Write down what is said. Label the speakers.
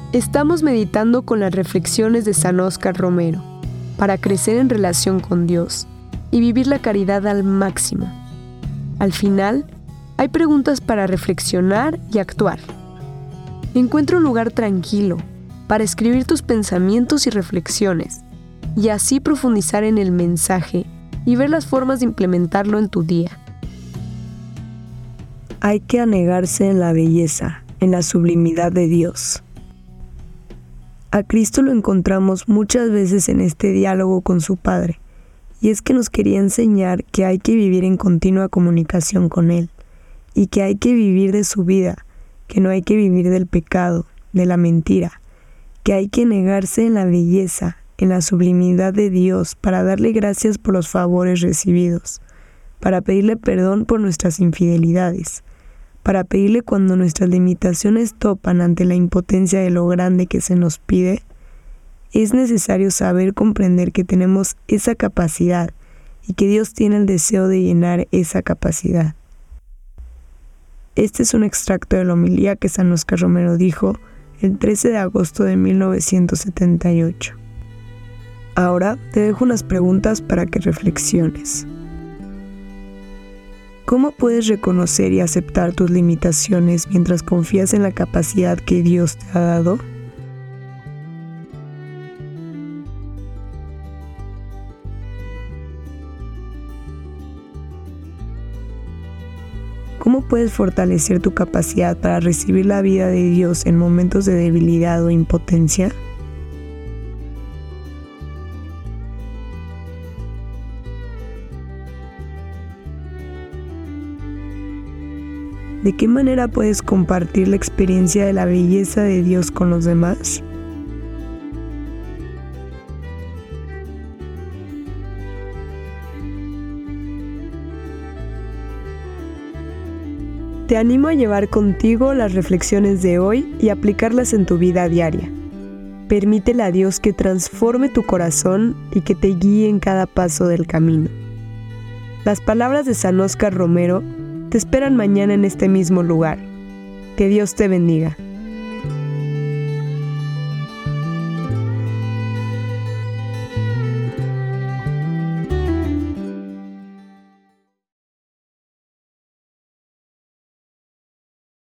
Speaker 1: Estamos meditando con las reflexiones de San Óscar Romero para crecer en relación con Dios y vivir la caridad al máximo. Al final, hay preguntas para reflexionar y actuar. Encuentra un lugar tranquilo para escribir tus pensamientos y reflexiones y así profundizar en el mensaje y ver las formas de implementarlo en tu día.
Speaker 2: Hay que anegarse en la belleza, en la sublimidad de Dios. A Cristo lo encontramos muchas veces en este diálogo con su Padre, y es que nos quería enseñar que hay que vivir en continua comunicación con Él, y que hay que vivir de su vida, que no hay que vivir del pecado, de la mentira, que hay que negarse en la belleza, en la sublimidad de Dios para darle gracias por los favores recibidos, para pedirle perdón por nuestras infidelidades, para pedirle cuando nuestras limitaciones topan ante la impotencia de lo grande que se nos pide. Es necesario saber comprender que tenemos esa capacidad y que Dios tiene el deseo de llenar esa capacidad. Este es un extracto de la homilía que San Óscar Romero dijo el 13 de agosto de 1978. Ahora te dejo unas preguntas para que reflexiones. ¿Cómo puedes reconocer y aceptar tus limitaciones mientras confías en la capacidad que Dios te ha dado? ¿Cómo puedes fortalecer tu capacidad para recibir la vida de Dios en momentos de debilidad o impotencia? ¿De qué manera puedes compartir la experiencia de la belleza de Dios con los demás? Te animo a llevar contigo las reflexiones de hoy y aplicarlas en tu vida diaria. Permítele a Dios que transforme tu corazón y que te guíe en cada paso del camino. Las palabras de San Óscar Romero te esperan mañana en este mismo lugar. Que Dios te bendiga.